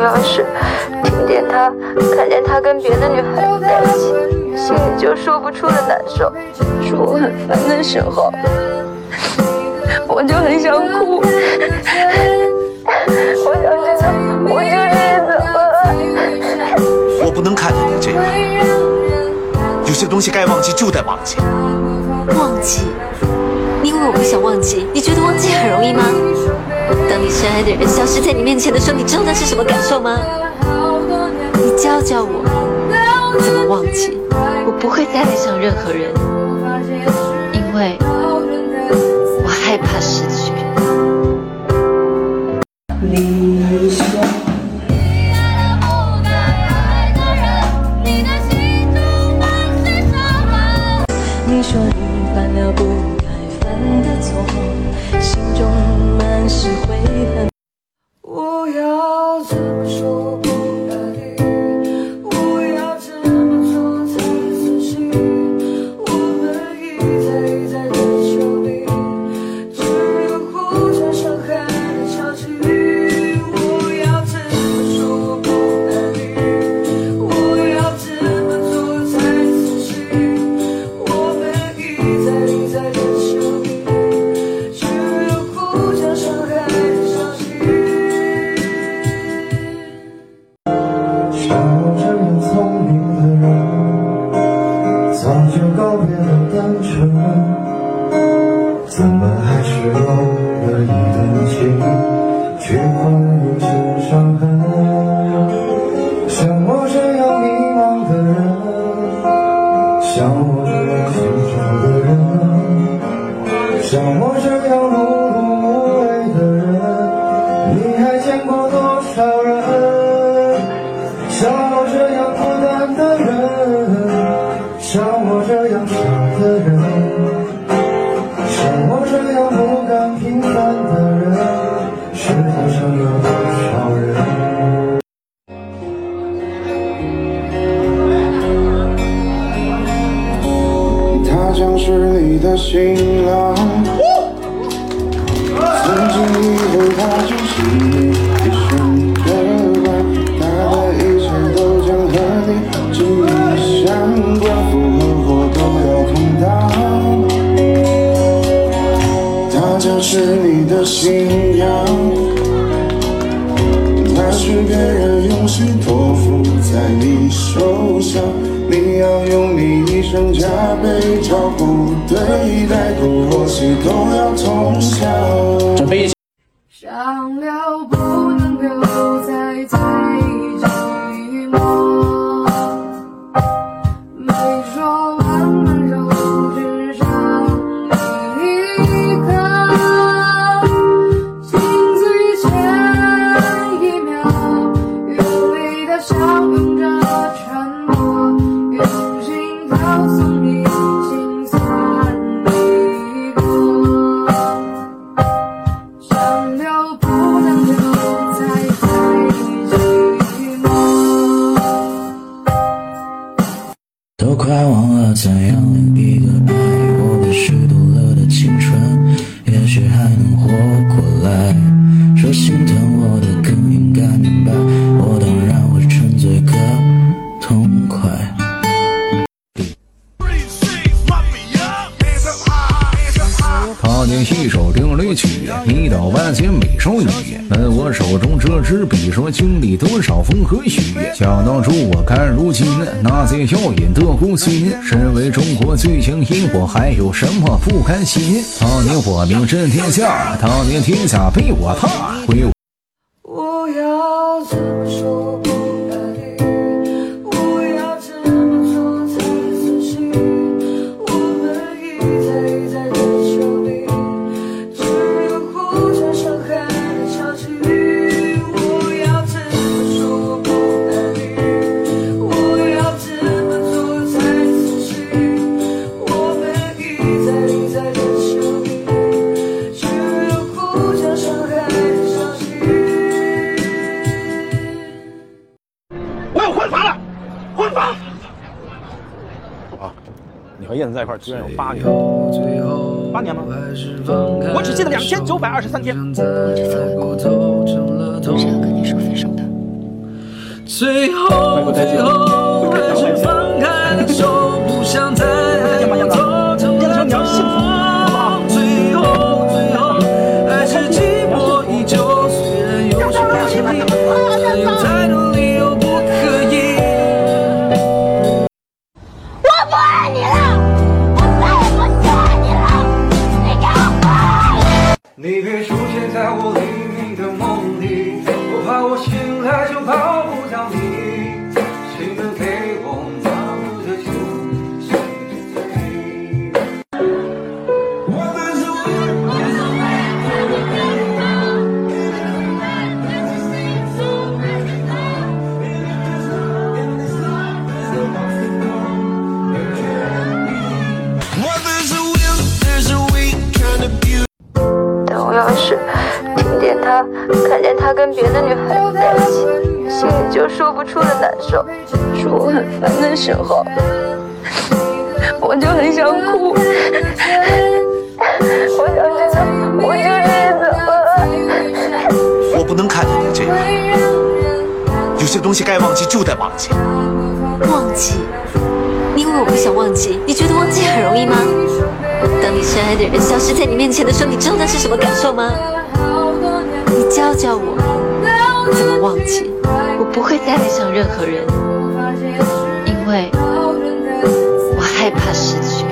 要是听见他、看见他跟别的女孩子在一起，心里就说不出的难受。说我很烦的时候，我就很想哭。我想知道我究竟是怎么了。 我不能看着你这样，有些东西该忘记就得忘记。 忘记？你以为我不想忘记？你觉得忘记很容易吗？当你深爱的人消失在你面前的时候，你知道那是什么感受吗？你教教我怎么忘记。我不会再爱上任何人，因为我害怕失去。 理想。你说你犯了不该犯的错，心中满是悔恨。我要怎么说不爱你？我要怎么做才自信？我们一再的求你，只有互相伤害的交集。我要怎么说我不爱你？我要怎么做才自信？我们一再的求你，只有互相伤害的交集。像我这样聪明的人，早就告别了单纯，怎么还是有了一份情，却换了一身伤痕？像我这样迷茫的人，像我这样心痛的人，像我这样碌碌无为的人，你还见过多少人？像我这样孤单的人，像我这样傻的人，像我这样不甘平凡的人，世界上有多少人？他将是你的新郎，从今以后他就是你一生的伴。他的一切都将和你紧密相关，福和祸都要同当。他将是你的信仰，那是别人用心托付在你手上，你要用你一生加倍照顾对待，东或西都要同享。想留不能留，在寂寞，没说完温柔，只剩你一个。心醉前一秒，用力的相拥着沉默，用心告诉你心酸离歌。想留不能留，在寂寞。 都快忘了怎样恋一个爱我被虚度了的青春，也许还能活过来。说心疼我的更应该明白，我当然会沉醉个痛快。 他年细手定律曲，一到万千美少女。问我手中这支笔，说经历多少风和雨。想当初我看如今，那些耀眼的故心。身为中国最强音，我还有什么不甘心？当年我名震天下，当年天下被我踏。 我要怎么说不爱你？我要怎么做才自信？我们一再的求你，只有互相伤害的交集。我要怎么说不爱你？我要怎么做才自信？我们一再的求你，只有互相伤害的交集。 我有婚房了，婚房！ 啊，你和燕子在一块儿居然有8年，8年吗？我只记得2923天。 我就犯了错，是要跟你说分手的。 最后还是放开了手，不想再爱我走成了痛。最后还是寂寞依旧，虽然有时不经历，但有太多理由不可以。 我不爱你了，我再也不喜欢你了，你给我滚！ 你别出现在我黎明的梦里，我怕我醒来就抱不到你。谁能给我麻木的酒，谁的醉？ 但我要是听见他看见他跟别的女孩子在一起，心里就说不出的难受，说我很烦的时候，我就很想哭。我想知道我究竟怎么了。 我不能看着你这样，有些东西该忘记就得忘记。 忘记？你以为我不想忘记？你觉得忘记很容易吗？当你深爱的人消失在你面前的时候，你知道那是什么感受吗？你教教我怎么忘记。我不会再爱上任何人，因为我害怕失去。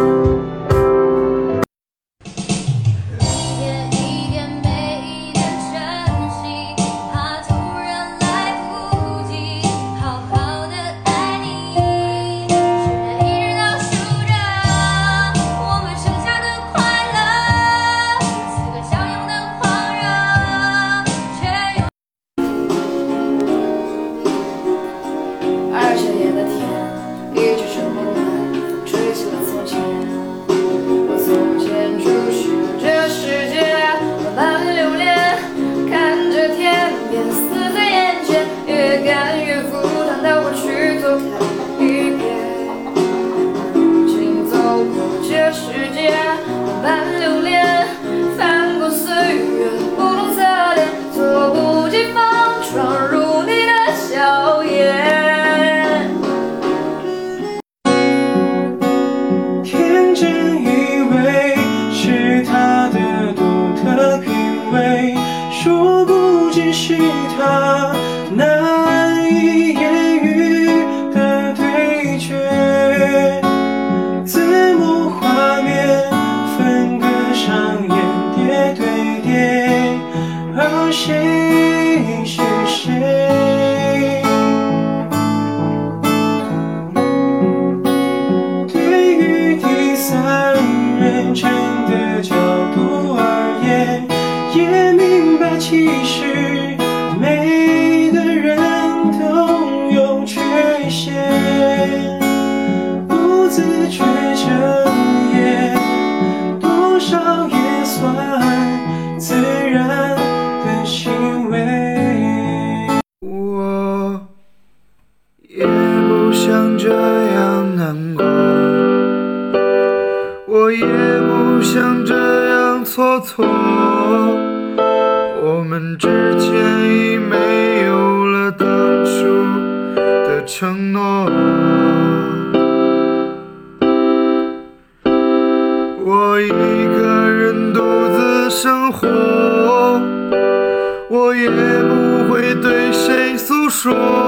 殊不知是他难以言喻的对决，字幕画面分割上演叠对叠，而谁是谁？对于第三人称的角度而言，也明白其实每个人都有缺陷，不自觉睁眼，多少也算自然的行为。我也不想这样难过，我也不想这样蹉跎，我们之间已没有了当初的承诺。我一个人独自生活，我也不会对谁诉说。